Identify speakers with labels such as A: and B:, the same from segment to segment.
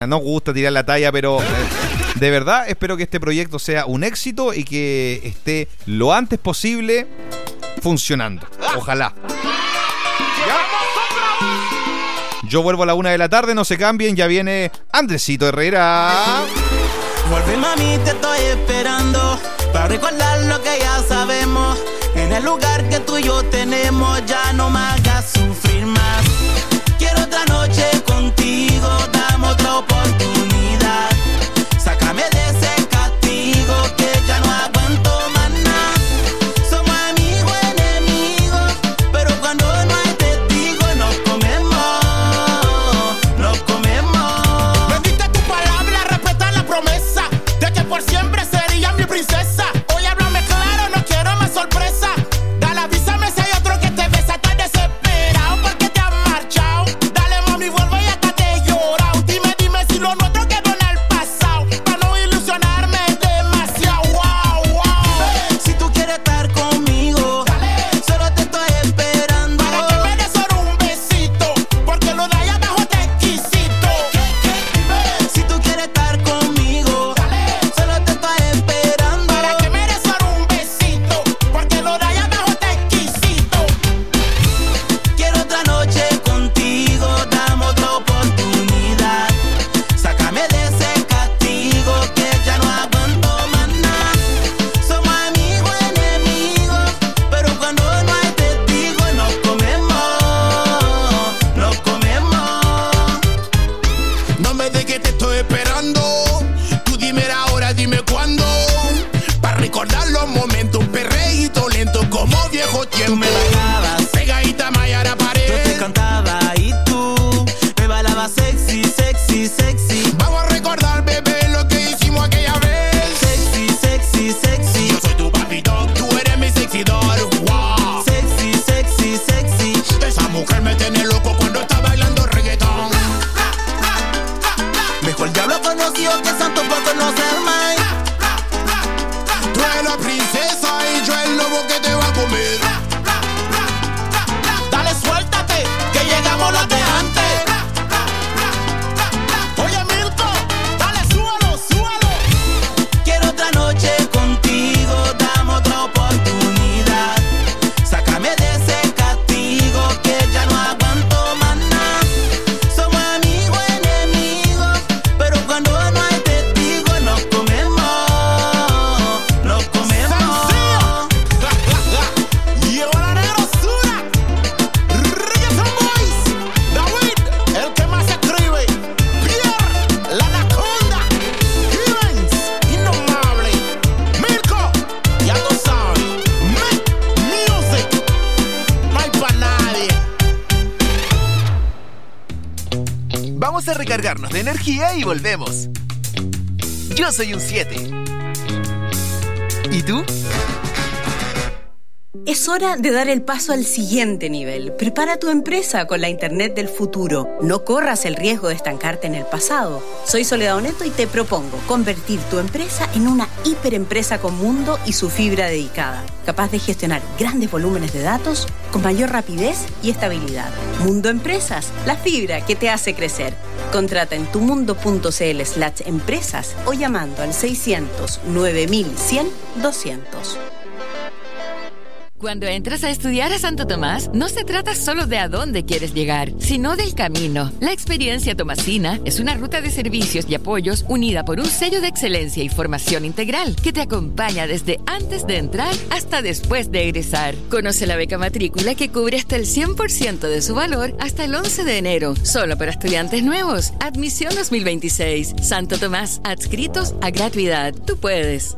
A: No gusta tirar la talla, pero de verdad espero que este proyecto sea un éxito y que esté lo antes posible funcionando. Ojalá. ¿Ya? Yo vuelvo a la 1 de la tarde, no se cambien, ya viene Andresito Herrera.
B: Vuelve, mami, te estoy esperando para recordar lo que ya sabemos. En el lugar que tú y yo tenemos, ya no me hagas sufrir más. Quiero otra noche contigo, dame otra oportunidad. Sácame de ese castigo que ya no aguanto más nada. Somos amigos, enemigos, pero cuando no hay testigos nos comemos, nos comemos.
C: Bendita tu palabra, respeta la promesa de que por siempre serías mi princesa. Hoy háblame claro, no quiero más sorpresa. Dale, avísame si hay otro que te besa. Estás desesperado porque te has marchado. Dale, mami, vuelve y hasta te he llorado. Dime si lo nuestro quedó en el pasado, para no ilusionarme demasiado. Wow, wow.
B: Si tú quieres estar conmigo, dale, solo te estoy esperando.
C: Para que me des solo un besito, porque lo de allá abajo está exquisito.
B: Si tú quieres estar conmigo, dale, solo te estoy esperando.
C: Para que me des solo un besito, porque lo de allá abajo está exquisito.
B: Quiero otra noche contigo, dame otra oportunidad. Sácame de ese castigo que ya no aguanto más nada. Somos amigos, enemigos, pero cuando no hay testigos nos comemos, nos comemos.
C: No me dejes que te estoy esperando. Tú dime la hora, dime cuándo. Para recordar los momentos, un perreíto lento como viejo
B: Tú
C: tiempo.
B: me bailabas,
C: Pegadita maya a la
B: yo te
C: pared.
B: cantaba y tú me bailabas sexy, sexy, sexy.
C: Vamos a recordar, bebé, lo que hicimos aquella vez.
B: Sexy, sexy, sexy.
C: Yo soy tu papito, tú eres mi sexidor. Wow.
B: Sexy, sexy, sexy.
C: Esa mujer me tiene loco cuando está bailando reggaetón.
B: Mejor diablo conocido que santo por conocer más.
C: Tú eres la princesa y yo el lobo que te va a comer. Dale, suéltate, que llegamos los de antes. Oye, Milko, dale, súbalo, súbalo.
B: Quiero otra noche contigo, dame otra oportunidad. Sácame de ese castigo que ya no aguanto más nada. Somos amigos, enemigos, pero cuando no hay testigos nos comemos, nos comemos.
C: Lleva la negrosura. Reggaeton Boys. David, el que más escribe. Pierre, la anaconda. Givens, indomable. Milko, ya tú sabes. Music, no hay pa' nadie.
D: Vamos a recargarnos de energía y volvemos. Yo soy un 7. ¿Y tú?
E: Es hora de dar el paso al siguiente nivel. Prepara tu empresa con la Internet del futuro. No corras el riesgo de estancarte en el pasado. Soy Soledad Oneto y te propongo convertir tu empresa en una hiperempresa con mundo y su fibra dedicada, capaz de gestionar grandes volúmenes de datos con mayor rapidez y estabilidad. Mundo Empresas, la fibra que te hace crecer. Contrata en tumundo.cl/empresas o llamando al 600 9100 200.
F: Cuando entras a estudiar a Santo Tomás, no se trata solo de a dónde quieres llegar, sino del camino. La experiencia tomasina es una ruta de servicios y apoyos unida por un sello de excelencia y formación integral que te acompaña desde antes de entrar hasta después de egresar. Conoce la beca matrícula que cubre hasta el 100% de su valor hasta el 11 de enero, solo para estudiantes nuevos. Admisión 2026. Santo Tomás, adscritos a gratuidad. Tú puedes.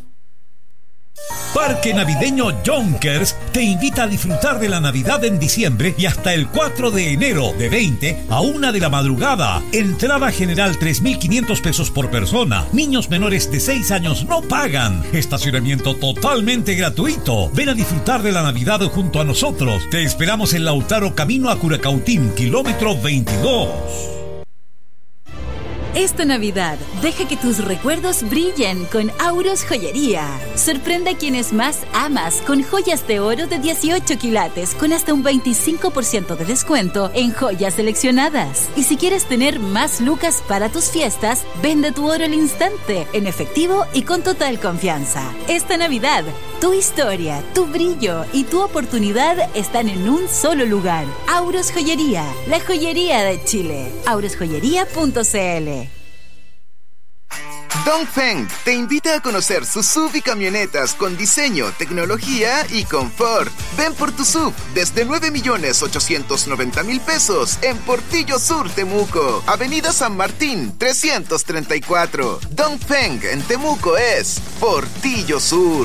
G: Parque Navideño Yonkers te invita a disfrutar de la Navidad en diciembre y hasta el 4 de enero de 20 a 1 de la madrugada. Entrada general 3.500 pesos por persona. Niños menores de 6 años no pagan. Estacionamiento totalmente gratuito. Ven a disfrutar de la Navidad junto a nosotros. Te esperamos en Lautaro, camino a Curacautín, kilómetro 22.
H: Esta Navidad, deja que tus recuerdos brillen con Auros Joyería. Sorprende a quienes más amas con joyas de oro de 18 quilates con hasta un 25% de descuento en joyas seleccionadas. Y si quieres tener más lucas para tus fiestas, vende tu oro al instante, en efectivo y con total confianza. Esta Navidad, tu historia, tu brillo y tu oportunidad están en un solo lugar. Auros Joyería, la joyería de Chile. aurosjoyería.cl.
D: Dongfeng te invita a conocer sus SUV y camionetas con diseño, tecnología y confort. Ven por tu SUV desde 9.890.000 pesos en Portillo Sur, Temuco. Avenida San Martín, 334. Dongfeng en Temuco es Portillo Sur.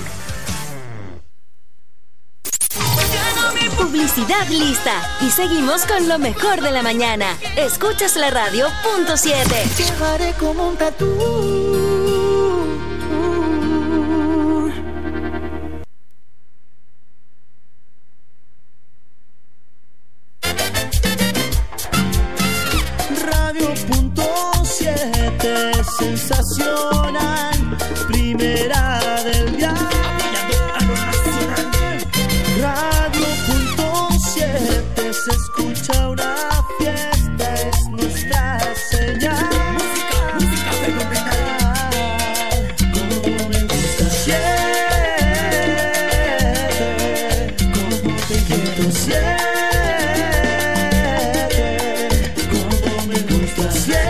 I: Publicidad lista. Y seguimos con lo mejor de la mañana. Escuchas la radio, punto 7.
B: Llevaré como un tatú. Radio punto 7, sensacional. Primera del viaje. Se escucha una fiesta, es nuestra señal. Música fenomenal. Como me gusta siete, como te quiero siete, como me gusta siete.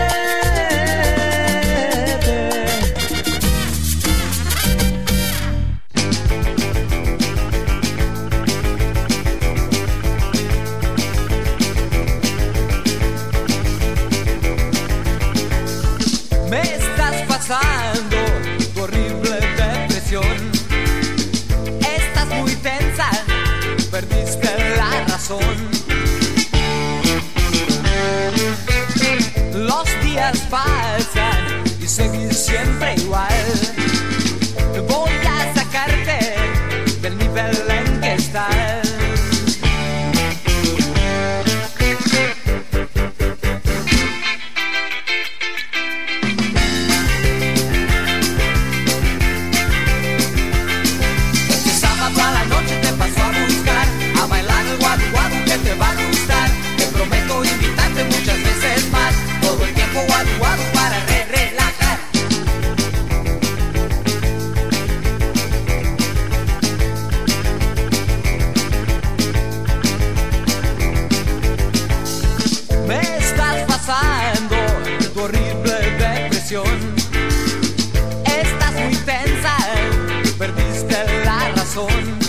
J: Tu horrible depresión. Estás muy tensa, perdiste la razón. Los días pasan y seguís siempre igual. Voy a sacarte del nivel en que estás. Para relajar. Me estás pasando tu horrible depresión. Estás muy tensa, perdiste la razón.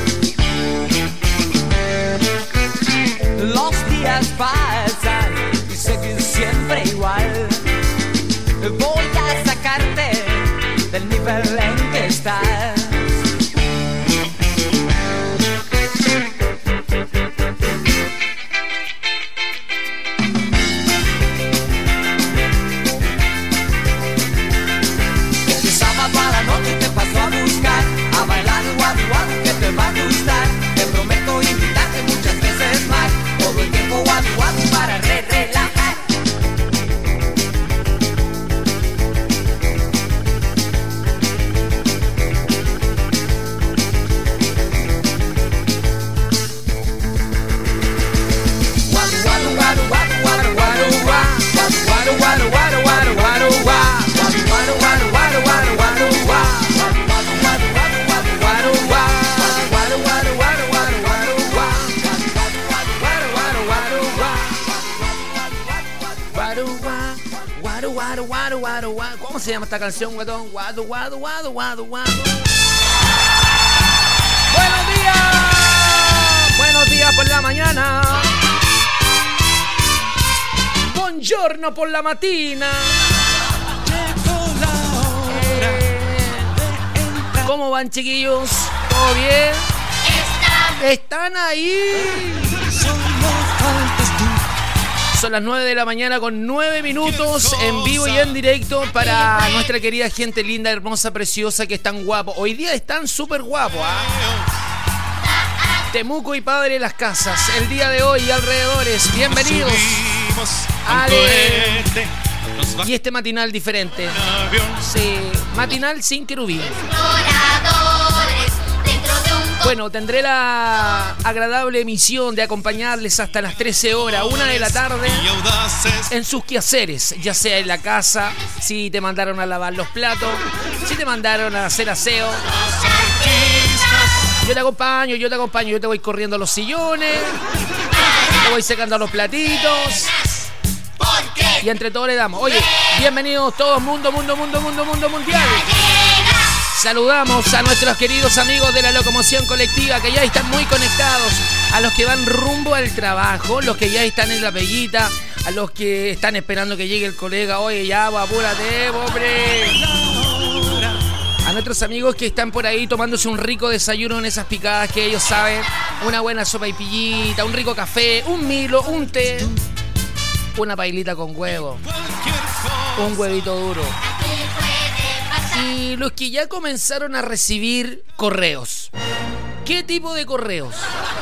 J: Los días pasan y seguís siempre igual. Voy a sacarte del nivel en que estás. El sábado a la noche te paso a buscar, a bailar el guadu guadu que te va a gustar. Te prometo invitarte muchas veces más, todo el tiempo guadu guadu para relajar. ¿Cómo se llama esta canción, guatón? Guadu, guadu, guadu, guadu, guadu. ¡Buenos días! ¡Buenos días por la mañana! ¡Buongiorno por la mattina! ¿Cómo van, chiquillos? ¿Todo bien? ¡Están ahí! Son las 9 de la mañana con 9 minutos en vivo y en directo para nuestra querida gente linda, hermosa, preciosa, que están guapos. Hoy día están súper guapos, ¿ah? Temuco y Padre Las Casas, el día de hoy y alrededores. Bienvenidos. Ale,
K: Y este matinal diferente. Sí, matinal sin querubín. Bueno, tendré la agradable misión de acompañarles hasta las 13 horas, 1 de la tarde, en sus quehaceres, ya sea en la casa, si te mandaron a lavar los platos, si te mandaron a hacer aseo. Yo te acompaño, yo te voy corriendo a los sillones, te voy secando los platitos. Y entre todos le damos. Oye, bienvenidos todos, mundo mundial. Saludamos a nuestros queridos amigos de la locomoción colectiva que ya están muy conectados, a los que van rumbo al trabajo, los que ya están en la peguita, a los que están esperando que llegue el colega. Oye, ya, apúrate, hombre. A nuestros amigos que están por ahí tomándose un rico desayuno en esas picadas que ellos saben, una buena sopa y pillita, un rico café, un Milo, un té, una pailita con huevo, un huevito duro. Y los que ya comenzaron a recibir correos. ¿Qué tipo de correos?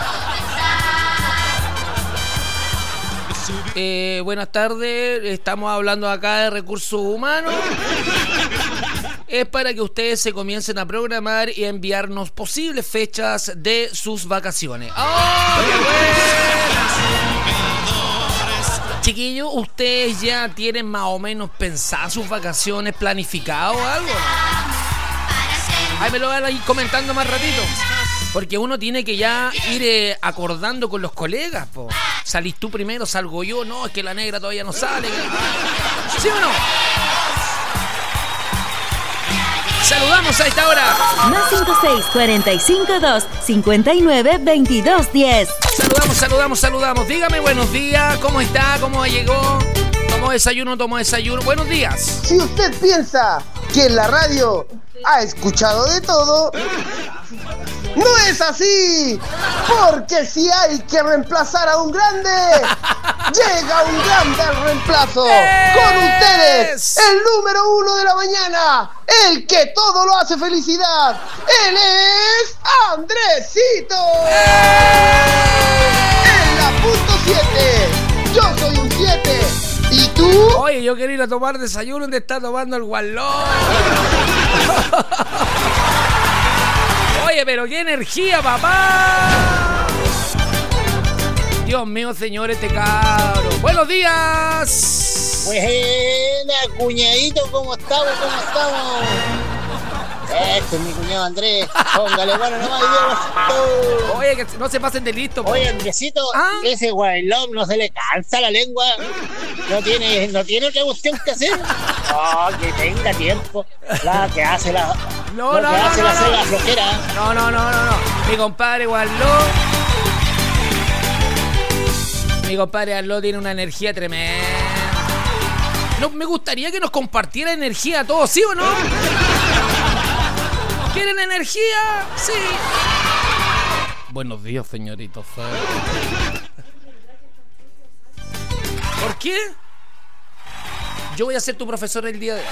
K: Buenas tardes, estamos hablando acá de recursos humanos. Es para que ustedes se comiencen a programar y a enviarnos posibles fechas de sus vacaciones. ¡Oh, qué bueno! Chiquillos, ¿ustedes ya tienen más o menos pensadas sus vacaciones, planificado o algo? Ahí me lo van a ir comentando más ratito. Porque uno tiene que ya ir acordando con los colegas, po. ¿Salís tú primero? ¿Salgo yo? No, es que la negra todavía no sale. ¿Sí o no? Saludamos a esta hora.
H: Más 56452592210.
K: Saludamos. Dígame buenos días. ¿Cómo está? ¿Cómo llegó? ¿Tomó desayuno? Buenos días.
L: Si usted piensa que en la radio ha escuchado de todo, no es así. Porque si hay que reemplazar a un grande, llega un grande al reemplazo. Con ustedes, el número 1 de la mañana, el que todo lo hace felicidad. Él es Andresito. En la punto 7, yo soy un 7. ¿Y tú?
K: Oye, yo quería ir a tomar desayuno donde está tomando el gualón. Oye, pero qué energía, papá. Dios mío, señor, este cabro. Buenos días.
L: Buena, cuñadito, ¿cómo estamos? Este es mi cuñado Andrés. Póngale bueno nomás, Dios.
K: Oye, que no se pasen de listo.
L: Oye, Andresito, ese guaylón no se le cansa la lengua. No tiene otra cuestión que hacer. Oh, que tenga tiempo. La que hace la.
K: No.
L: La flojera.
K: No. Mi compadre Arlo tiene una energía tremenda. No, me gustaría que nos compartiera energía a todos, ¿sí o no? ¿Quieren energía? Sí. Buenos días, señoritos. ¿Por qué? Yo voy a ser tu profesor el día de hoy.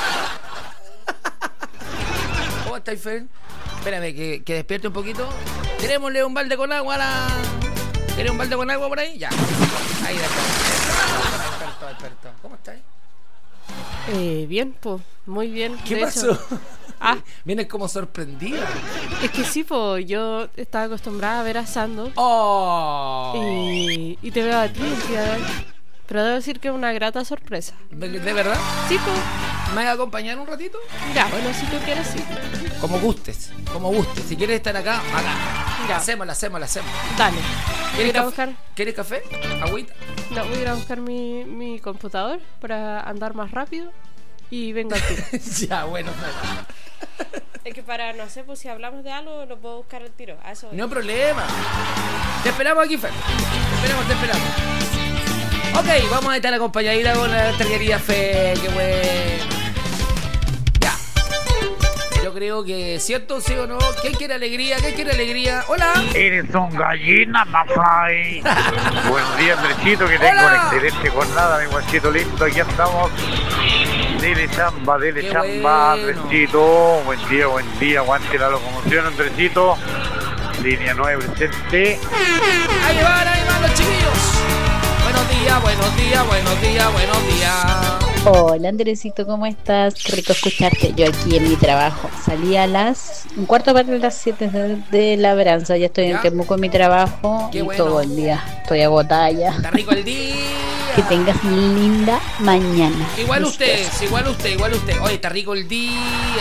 K: ¿Cómo estáis, Fer? Espérame, que despierte un poquito. Tirémosle un balde con agua a la... ¿Tienes un balde con agua por ahí? Ya. Ahí despertó. ¿Cómo estás?
M: Bien, pues, muy bien.
K: ¿Qué pasó? Vienes como sorprendida.
M: Es que sí, pues, yo estaba acostumbrada a ver a Sando.
K: ¡Oh!
M: Y te veo a ti el día de hoy. Pero debo decir que es una grata sorpresa.
K: ¿De verdad?
M: Sí, pues.
K: ¿Me vas a acompañar un ratito?
M: Ya, bueno, si tú quieres, sí.
K: Como gustes. Si quieres estar acá, acá. Ya. Hacémosla.
M: Dale.
K: ¿Quieres café? ¿Agüita?
M: No, voy a ir a buscar mi computador para andar más rápido y vengo al tiro.
K: Ya, bueno.
M: Es que para, no sé, pues si hablamos de algo, lo puedo buscar al tiro. A eso.
K: No hay problema. Te esperamos aquí, Fer. Te esperamos. Ok, vamos a estar acompañadita con la terquería Fe. Qué bueno. Ya. Yo creo que, ¿cierto? ¿Sí o no? ¿Quién quiere alegría? ¡Hola!
N: Eres un gallina, mafai. Buen día, Andresito, que tengo una excelente jornada, mi guachito lindo. Aquí estamos. Dele chamba, bueno. Andresito. Buen día, aguante la locomoción, Andresito. Línea 9 presente.
K: Ahí van los chiquillos. Buenos días.
O: Hola Andresito, ¿cómo estás? Qué rico escucharte. Yo aquí en mi trabajo. Salí a las 7:15 de labranza. Ya estoy en Temuco en mi trabajo.
K: Qué
O: y
K: bueno.
O: todo el día. Estoy agotada ya.
K: Está rico el día.
O: Que tengas linda mañana.
K: Igual
O: Besitos.
K: usted, igual usted. Oye, está rico el día.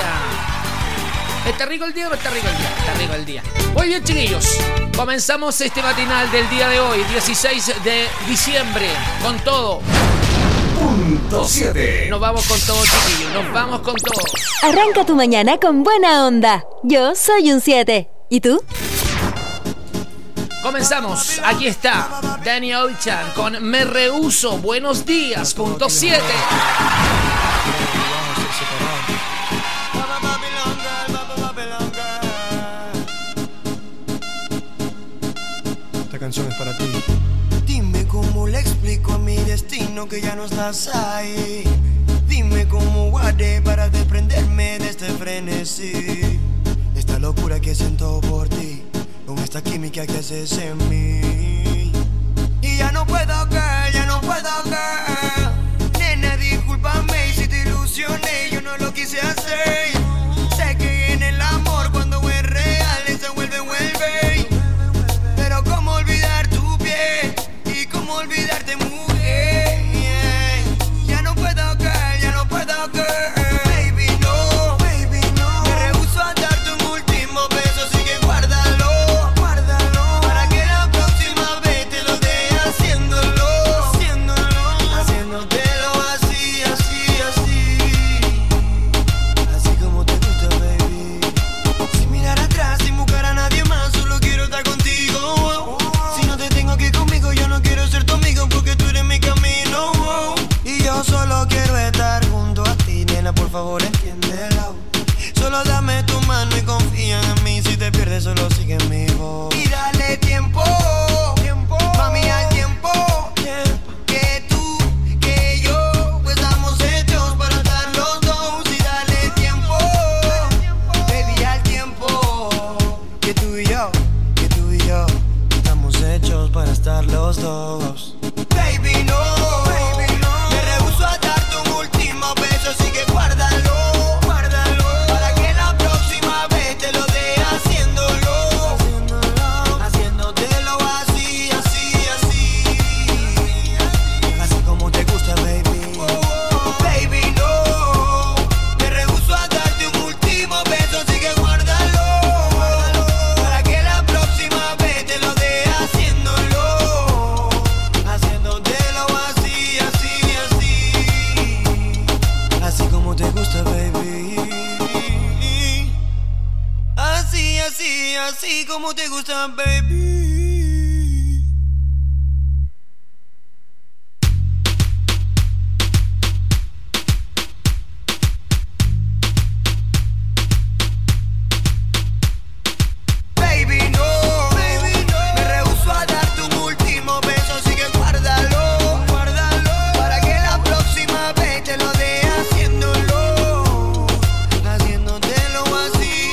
K: ¿Está rico el día o no está rico el día? Está rico el día. Muy bien, chiquillos. Comenzamos este matinal del día de hoy, 16 de diciembre. Con todo.
P: Punto 7.
K: Nos vamos con todo, chiquillos. Nos vamos con todo.
I: Arranca tu mañana con buena onda. Yo soy un 7. ¿Y tú?
K: Comenzamos. Aquí está Daniel Ocean con Me Rehuso. Buenos días. Punto 7.
Q: Esta canción es para ti. Dime cómo le explico a mi destino que ya no estás ahí. Dime cómo guardé para desprenderme de este frenesí. Esta locura que siento por ti, con esta química que haces en mí. Y ya no puedo caer, nena, discúlpame si te ilusioné, yo no lo quise hacer. Sé que en el amor cuando es real se vuelve. Pero cómo olvidar tu piel y cómo olvidarte, mujer. Ya no puedo caer, baby no. Me rehuso a darte un último beso, así que guárdalo. Para que la próxima vez te lo dé haciéndolo. Haciéndotelo así. Así como te gusta, baby. Sin mirar atrás, sin buscar a nadie más, solo quiero estar contigo. Si no te tengo aquí conmigo, yo no quiero ser tu amigo porque tú eres mi camino. Y yo solo quiero estar junto a ti, nena, por favor entiéndelo. Solo dame tu mano y confía en mí. Si te pierdes, solo sigue mi voz. Y dale tiempo, mami, al tiempo. Que tú, que yo, pues estamos hechos para estar los dos. Y dale tiempo, baby, al tiempo. Que tú y yo, estamos hechos para estar los dos. Baby, no. Me rehuso a darte un último beso, así que guárdalo. Para que la próxima vez te lo dé haciéndolo. Haciéndotelo así. Así como te gusta, baby. Baby, no. Me rehuso a darte un último beso, así que guárdalo. Para que la próxima vez te lo dé haciéndolo. Haciéndotelo así. Así como te gusta, baby. Así como te gusta, baby. Baby, no. Me rehuso a darte un último beso, así que guárdalo. Para que la próxima vez te lo dé haciéndolo. Haciéndotelo así.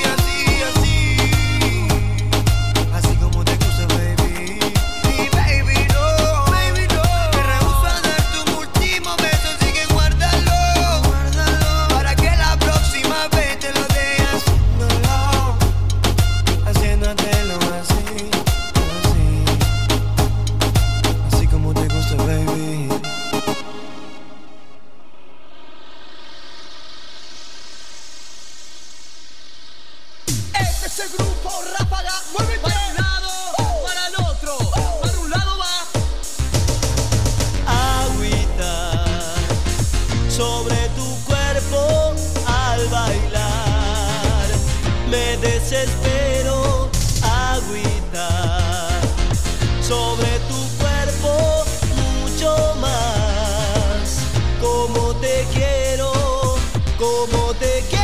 Q: Así como te gusta, baby. Y baby, no. Me rehuso a darte un último beso, así que guárdalo. Para que la próxima vez te lo dé haciéndolo. Haciéndotelo así como te gusta, baby.
J: Este es el grupo Ráfaga, muévete para un lado, para el otro, para un lado va.
Q: Agüita sobre tu cuerpo al bailar. Me desespero, agüita sobre tu cuerpo mucho más. Como te quiero, como te quiero.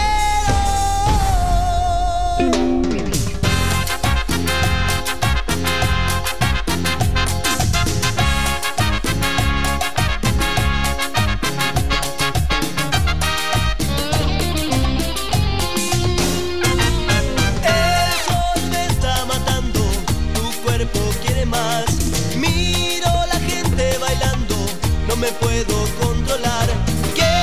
Q: El sol me está matando, tu cuerpo quiere más. Miro la gente bailando, no me puedo controlar.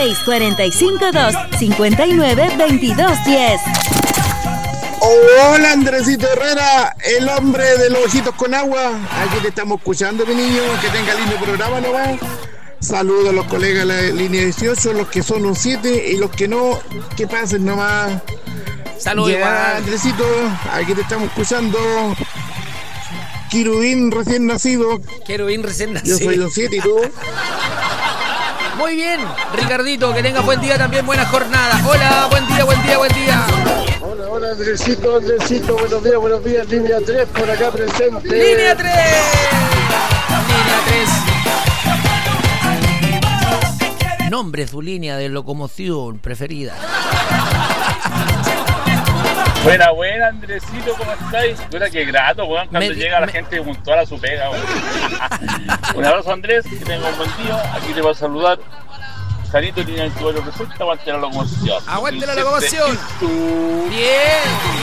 H: 645-259-2210.
R: Hola, Andresito Herrera, el hombre de los ojitos con agua. Aquí te estamos escuchando, mi niño. Que tenga lindo programa nomás. Saludos a los colegas de la línea 18, los que son un 7 y los que no, que pasen nomás.
K: Saludos igual.
R: Andresito, aquí te estamos escuchando. Querubín recién nacido.
K: Querubín recién nacido.
R: Yo soy un 7 y tú.
K: Muy bien, Ricardito, que tenga buen día también, buena jornada. Hola, buen día, buen día, buen día.
S: Hola, Andresito, buenos días, línea 3 por acá presente.
K: Línea 3. Línea 3. Nombre, su línea de locomoción preferida.
T: Buena, Andresito, ¿cómo estáis? Mira, qué grato, weón, cuando llega la gente puntual a su pega, weón. Un abrazo, Andrés, que tenga un buen día. Aquí te va a saludar Janito, línea 21, resulta, aguante la locomoción.
K: ¡Aguante la locomoción! Bien.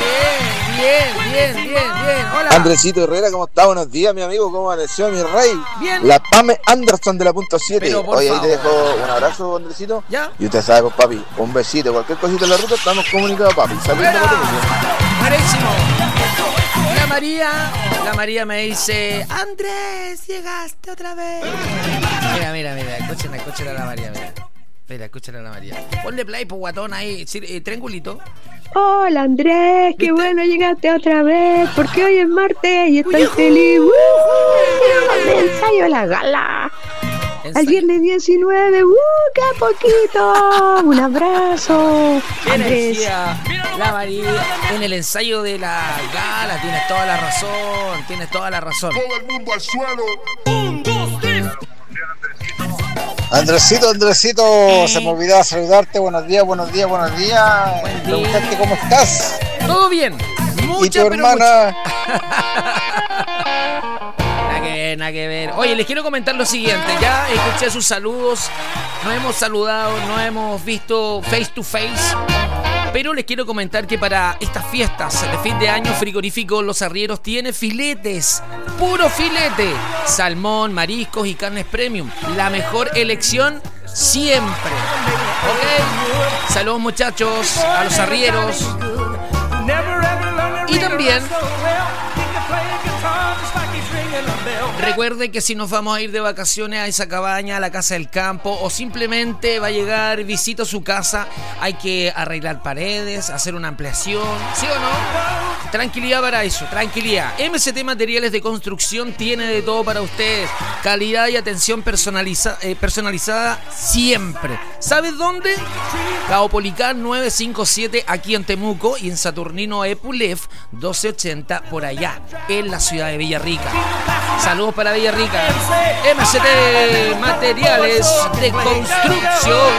K: Hola.
U: Andresito Herrera, ¿cómo está? Buenos días, mi amigo, ¿cómo amaneció, mi rey?
K: Bien.
U: La Pame Anderson de la punto 7. Oye, ahí te dejo un abrazo, Andresito.
K: ¿Ya?
U: Y usted sabe, pues, papi, un besito, cualquier cosita en la ruta, estamos comunicados, papi. Saludos.
K: Buenísimo. La María me dice: Andrés, llegaste otra vez. Mira, escuchen a la María, mira, escuchen a la María. Ponle play, pues, guatón, ahí, triangulito.
V: Hola, Andrés, qué bueno llegaste otra vez, porque hoy es martes y estoy feliz. Me ensayo la gala. Al viernes 19, qué poquito. Un abrazo.
K: Andrés. La María, en el ensayo de la gala, tienes toda la razón.
S: Todo el mundo al suelo. 1, 2, 3.
U: Andresito, se me olvidaba saludarte. Buenos días. Preguntarte cómo estás.
K: Todo bien.
U: ¿Y tu hermana?
K: Nada que ver. Oye, les quiero comentar lo siguiente. Ya escuché sus saludos. Nos hemos saludado, nos hemos visto face to face. Pero les quiero comentar que para estas fiestas de fin de año, Frigorífico Los Arrieros tiene filetes, puro filete, salmón, mariscos y carnes premium. La mejor elección siempre. ¿Ok? Saludos, muchachos, a Los Arrieros. Y también recuerde que si nos vamos a ir de vacaciones a esa cabaña, a la casa del campo, o simplemente va a llegar, visita su casa, hay que arreglar paredes, hacer una ampliación, ¿sí o no? Tranquilidad para eso, tranquilidad. MCT Materiales de Construcción tiene de todo para ustedes. Calidad y atención personalizada siempre. ¿Sabes dónde? Caupolicán 957 aquí en Temuco y en Saturnino Epulef 1280 por allá, en la ciudad de Villarrica. Saludos para Villarrica. MCT Materiales de Construcción.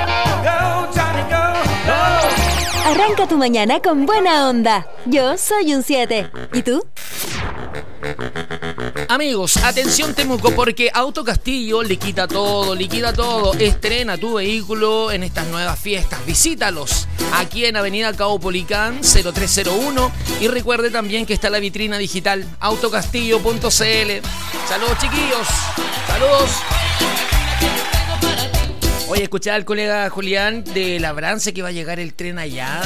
I: Arranca tu mañana con buena onda. Yo soy un 7. ¿Y tú?
K: Amigos, atención Temuco, porque Auto Castillo liquida todo. Estrena tu vehículo en estas nuevas fiestas. Visítalos aquí en Avenida Caupolicán 0301. Y recuerde también que está la vitrina digital autocastillo.cl. Saludos, chiquillos. Saludos. Oye, escuché al colega Julián de Labranza que va a llegar el tren allá.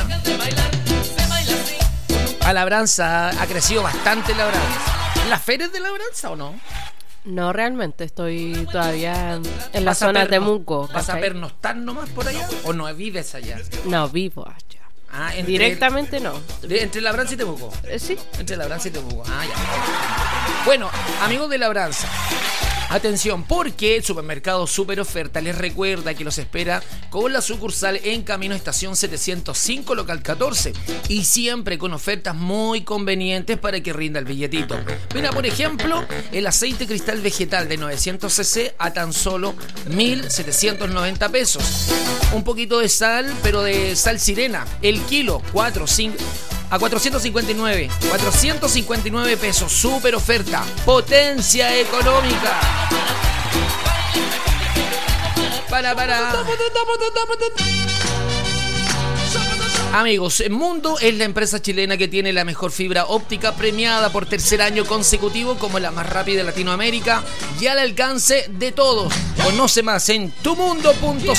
K: A Labranza ha crecido bastante Labranza. ¿Las ferias de Labranza o no?
M: No, realmente, estoy todavía en la zona de Temuco.
K: ¿Vas a pernoctar nomás por allá? ¿O no vives allá?
M: No, vivo allá.
K: Ah,
M: directamente no.
K: ¿Entre Labranza y Temuco?
M: Sí.
K: Entre Labranza y Temuco. Ah, ya. Bueno, amigos de Labranza, atención, porque el supermercado Super Oferta les recuerda que los espera con la sucursal en Camino Estación 705, local 14, y siempre con ofertas muy convenientes para que rinda el billetito. Mira, por ejemplo, el aceite cristal vegetal de 900 cc a tan solo 1.790 pesos. Un poquito de sal, pero de sal sirena, el kilo, 459 pesos. Super oferta, potencia económica. Amigos, Mundo es la empresa chilena que tiene la mejor fibra óptica, premiada por tercer año consecutivo como la más rápida de Latinoamérica y al alcance de todos. Conoce más en tumundo.cl.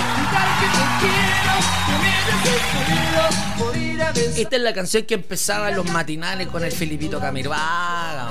K: Esta es la canción que empezaba en los matinales con el Felipito Camiroaga.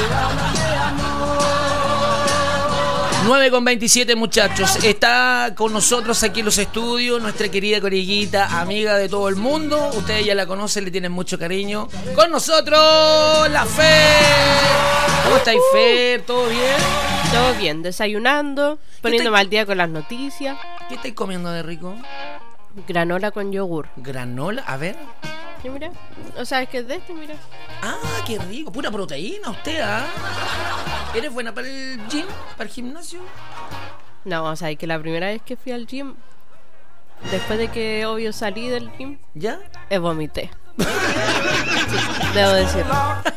K: 9:27, muchachos. Está con nosotros aquí en los estudios nuestra querida coreguita, amiga de todo el mundo. Ustedes ya la conocen, le tienen mucho cariño. Con nosotros, la Fer. ¿Cómo estáis, Fer? ¿Todo bien?
M: Todo bien, desayunando, poniéndome al día con las noticias.
K: ¿Qué estáis comiendo de rico?
M: Granola con yogur.
K: ¿Granola? A ver.
M: Sí, mira. O sea, es que es de este, mira.
K: Ah, qué rico. Pura proteína usted, ¿ah? ¿Eres buena para el gym? ¿Para el gimnasio?
M: No, o sea, es que la primera vez que fui al gym, después de que, obvio, salí del gym,
K: ¿ya?
M: Vomité. Sí, debo decirlo.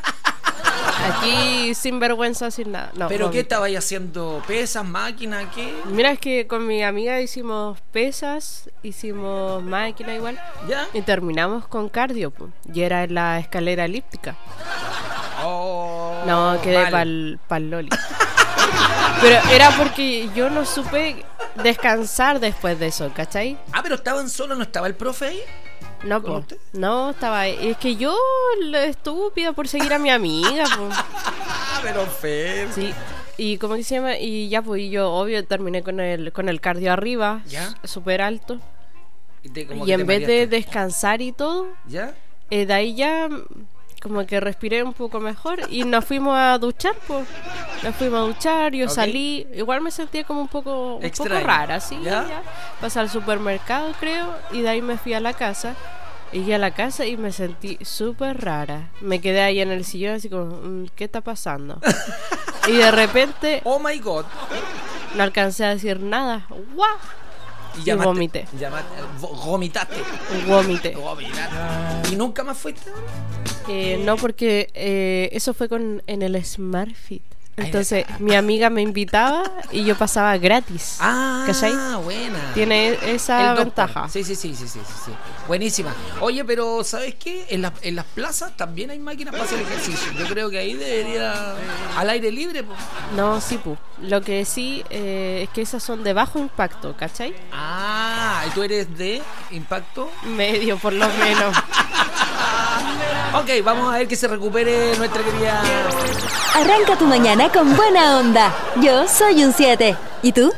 M: Aquí sin vergüenza, sin nada. No,
K: ¿pero
M: vomité.
K: qué estabais haciendo? ¿Pesas, máquina, qué?
M: Mira, es que con mi amiga hicimos pesas, hicimos máquina igual.
K: ¿Ya?
M: Y terminamos con cardio, pues. Y era en la escalera elíptica.
K: Oh,
M: no, quedé pa'l loli. Pero era porque yo no supe descansar después de eso, ¿cachai?
K: Ah, pero estaban solos, ¿no estaba el profe ahí?
M: No, po. No, estaba ahí. Es que yo estúpida por seguir a mi amiga, pues.
K: Pero Fer.
M: Sí. Y ¿cómo que se llama? Y ya, pues yo obvio terminé con el cardio arriba, súper alto. Y en vez de descansar y todo,
K: ¿ya?
M: De ahí ya como que respiré un poco mejor y nos fuimos a duchar, pues. Nos fuimos a duchar, yo salí, igual me sentía como un poco rara, ¿sí? ¿Ya? Pasé al supermercado, creo, y de ahí me fui a la casa. Y llegué a la casa y me sentí súper rara. Me quedé ahí en el sillón así como, ¿qué está pasando? Y de repente,
K: oh my god,
M: no alcancé a decir nada. ¡Guau! Y vomité.
K: Vomitaste.
M: Vomité.
K: ¿Y nunca más fuiste?
M: No, porque eso fue en el Smart Fit. Entonces mi amiga me invitaba y yo pasaba gratis.
K: Ah,
M: ¿cachai?
K: buena.
M: Tiene esa ventaja.
K: Sí. Buenísima. Oye, pero ¿sabes qué? En las plazas también hay máquinas para hacer ejercicio. Yo creo que ahí debería... al aire libre, pues.
M: No, sí, pues. Lo que sí es que esas son de bajo impacto, ¿cachai?
K: Ah, ¿y tú eres de impacto?
M: Medio, por lo menos.
K: Ok, vamos a ver que se recupere nuestra querida...
I: Arranca tu mañana con buena onda. Yo soy un 7. ¿Y tú?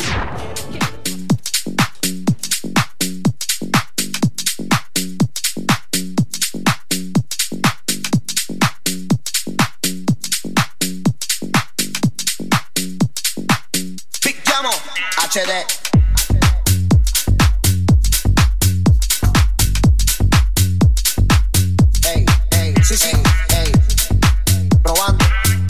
A: Picchiamo HD. Sí, ey, probando.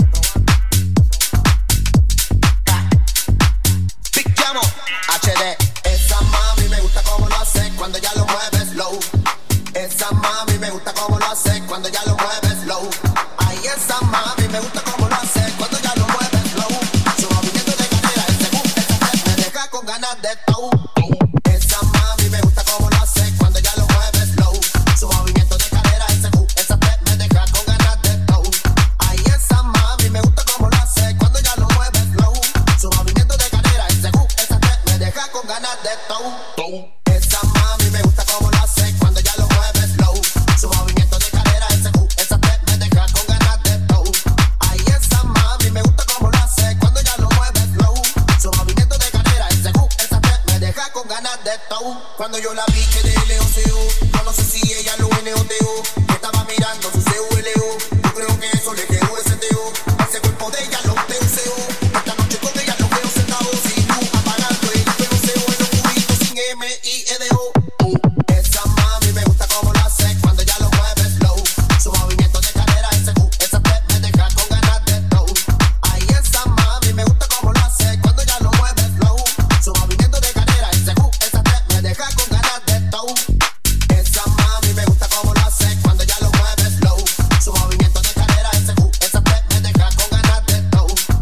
A: Picchiamo HD. Esa mami me gusta como lo hace cuando ya lo mueves slow. Esa mami me gusta como lo hace cuando ya lo mueves slow. Ay, esa mami me gusta como lo hace cuando ya lo mueves slow. Su movimiento de cadera, ese boom, esa step me deja con ganas de tau. Esa mami me gusta como lo hace cuando ya lo mueves slow. Su movimiento de cadera, ese boom, esa step me deja con ganas de tau. Ay, esa mami me gusta como lo hace cuando ya lo mueves slow. Su movimiento de cadera, ese boom, esa step me deja con ganas de tau. Esa mami me gusta como lo hace cuando ya lo mueves slow. Su movimiento de cadera, ese boom, esa step me deja con ganas de tau. Ay, esa mami me gusta como lo hace cuando ya lo mueves slow. Su movimiento de cadera, ese boom, esa step me deja con ganas de tau. Cuando yo la vi que de LOCO, no sé si ella lo NOTO. Estaba mirando su CULO. Yo creo que eso le quedó ese teo. Ese cuerpo de ella lo teuseo. Esta noche con ella lo veo sentado sin luz, apagando el peluceo en los cubitos sin MEIDO. Esa mami me gusta como lo hace cuando ya lo mueves slow. Su movimiento de cadera, ese esa step me deja con ganas de tau. Ay, esa mami me gusta como lo hace cuando ya lo mueves slow. Su movimiento de cadera, ese esa step me deja con ganas de tau. Esa mami me gusta como lo hace cuando ya lo mueves slow. Su movimiento de cadera, ese esa step me deja con ganas de tau.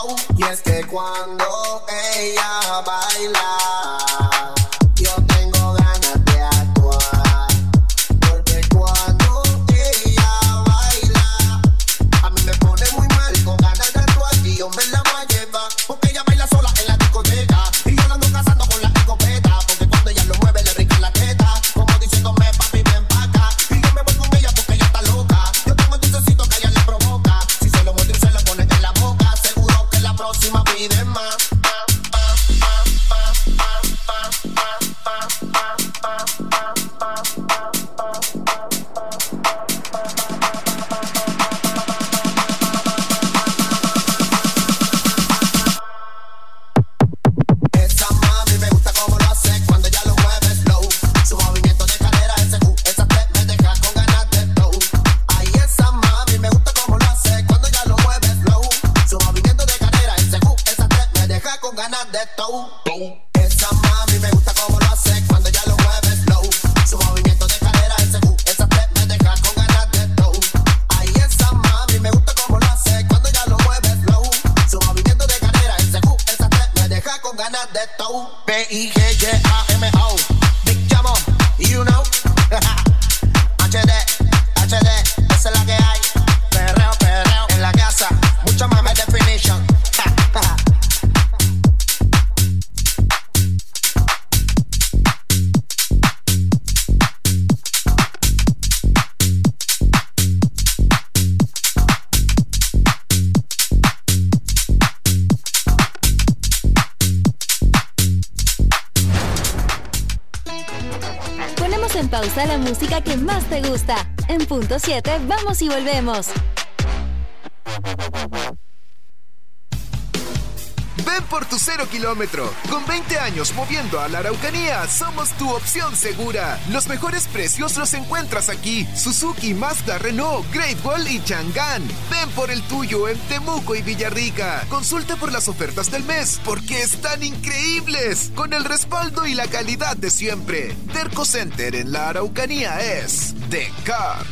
A: flow. Y es que cuando ella baila, yo tengo ganas de actuar. Porque cuando ella baila, a mí me pone muy mal, con ganas de actuar. Y yo me la voy a llevar, porque ella baila sola en la discoteca. Y yo la ando cazando con la escopeta, porque cuando ella lo mueve le brinca la teta, como diciéndome papi ven pa' acá. Y yo me voy con ella porque ella está loca. Yo tengo el dulcecito que a ella le provoca. Si se lo muestro y se lo pone en la boca, seguro que la próxima pide más. Esa mami me gusta como lo hace cuando ella lo mueve slow. Su movimiento de cadera, ese esa tres me deja con ganas de todo. Ay, esa mami me gusta como lo hace cuando ella lo mueve slow. Su movimiento de cadera, ese esa tres me deja con ganas de todo. B-I-G-J-A-M-O, Big Jamo, you know. HD, esa es la que hay. Perreo, en la casa, mucha más definition.
I: En pausa la música que más te gusta. En punto 7 vamos y volvemos.
D: Ven por tu 0 kilómetro. Con 20 años moviendo a la Araucanía, somos tu opción segura. Los mejores precios los encuentras aquí. Suzuki, Mazda, Renault, Great Wall y Chang'an. Ven por el tuyo en Temuco y Villarrica. Consulta por las ofertas del mes, porque están increíbles. Con el respaldo y la calidad de siempre. Derco Center en la Araucanía es The Car.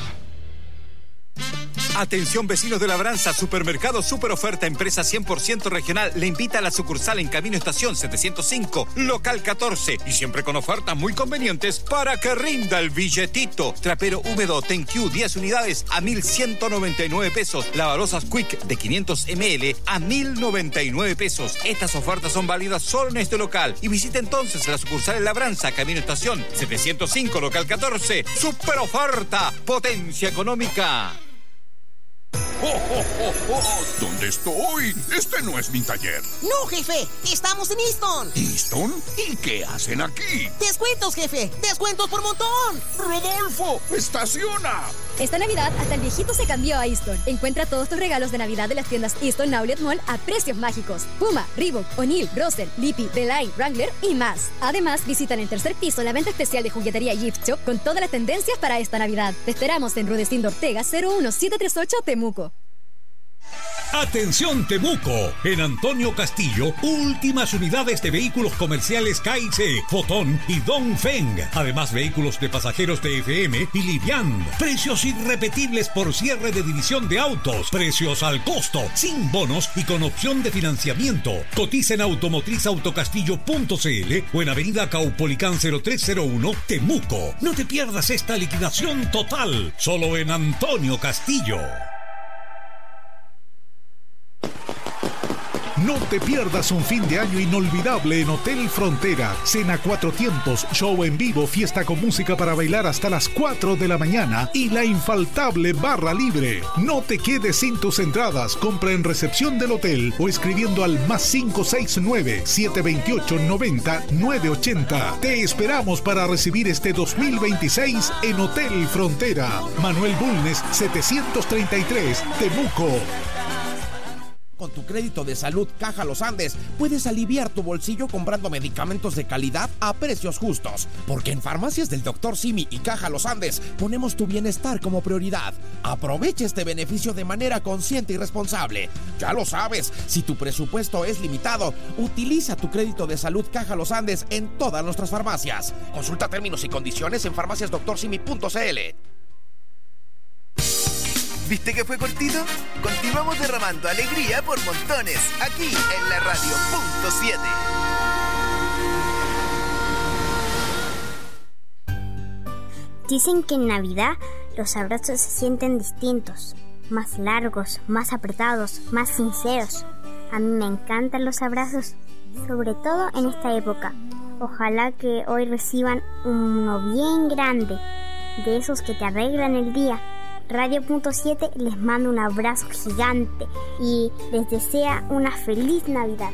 C: Atención vecinos de Labranza, Supermercado Super Oferta, empresa 100% regional, le invita a la sucursal en Camino Estación 705, local 14, y siempre con ofertas muy convenientes para que rinda el billetito. Trapero húmedo TenQ 10 unidades a 1,199 pesos, lavarosas Quick de 500 ml a 1,099 pesos. Estas ofertas son válidas solo en este local, y visita entonces la sucursal en Labranza, Camino Estación 705, local 14. Super Oferta, potencia económica.
E: ¡Oh, oh, oh, oh! ¿Dónde estoy? Este no es mi taller.
W: No, jefe. Estamos en Easton.
E: ¿Easton? ¿Y qué hacen aquí?
W: Descuentos, jefe. Descuentos por montón.
E: ¡Rodolfo! ¡Estaciona!
X: Esta Navidad, hasta el viejito se cambió a Easton. Encuentra todos tus regalos de Navidad de las tiendas Easton Outlet Mall a precios mágicos. Puma, Reebok, O'Neill, Russell, Lippy, Belay, Wrangler y más. Además, visitan el tercer piso la venta especial de juguetería Gift Shop con todas las tendencias para esta Navidad. Te esperamos en Rudecindo Ortega 01738 Temuco.
G: Atención Temuco, en Antonio Castillo, últimas unidades de vehículos comerciales KIC, Fotón y Dongfeng. Además vehículos de pasajeros de FM y Livian. Precios irrepetibles por cierre de división de autos. Precios al costo, sin bonos y con opción de financiamiento. Cotiza en automotrizautocastillo.cl o en Avenida Caupolicán 0301, Temuco. No te pierdas esta liquidación total, solo en Antonio Castillo.
Y: No te pierdas un fin de año inolvidable en Hotel Frontera. Cena 4 tiempos, show en vivo, fiesta con música para bailar hasta las 4 de la mañana y la infaltable barra libre. No te quedes sin tus entradas. Compra en recepción del hotel o escribiendo al +569 728 90 980. Te esperamos para recibir este 2026 en Hotel Frontera. Manuel Bulnes 733, Temuco.
Z: Con tu crédito de salud Caja Los Andes puedes aliviar tu bolsillo comprando medicamentos de calidad a precios justos. Porque en Farmacias del Dr. Simi y Caja Los Andes ponemos tu bienestar como prioridad. Aprovecha este beneficio de manera consciente y responsable. Ya lo sabes, si tu presupuesto es limitado, utiliza tu crédito de salud Caja Los Andes en todas nuestras farmacias. Consulta términos y condiciones en farmaciasdoctorsimi.cl.
D: ¿Viste que fue cortito? Continuamos derramando alegría por montones, aquí en la radio .7.
B: Dicen que en Navidad los abrazos se sienten distintos, más largos, más apretados, más sinceros. A mí me encantan los abrazos, sobre todo en esta época. Ojalá que hoy reciban uno bien grande, de esos que te arreglan el día. Radio.7 les manda un abrazo gigante y les desea una feliz Navidad.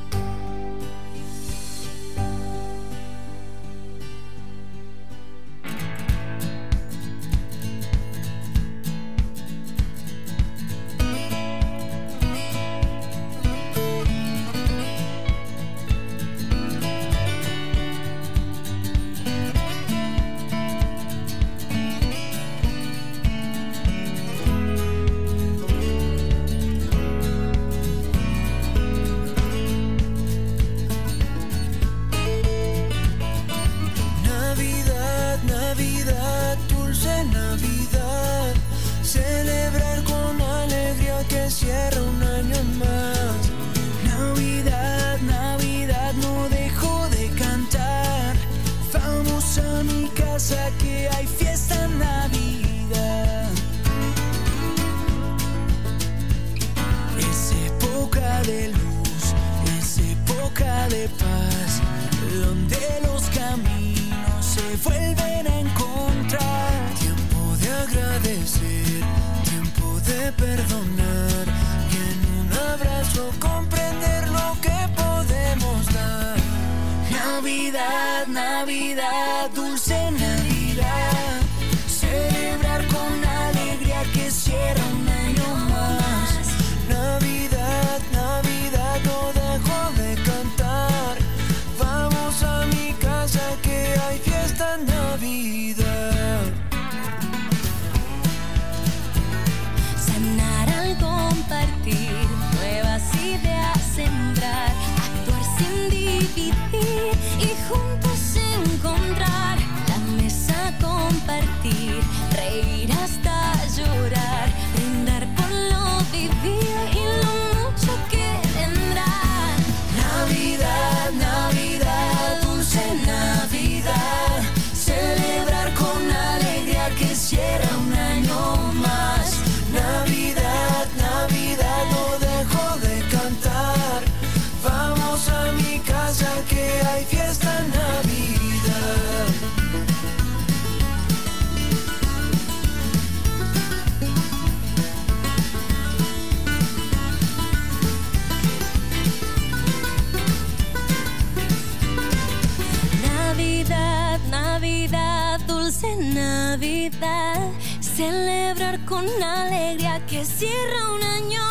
B: Celebrar con alegría que cierra un año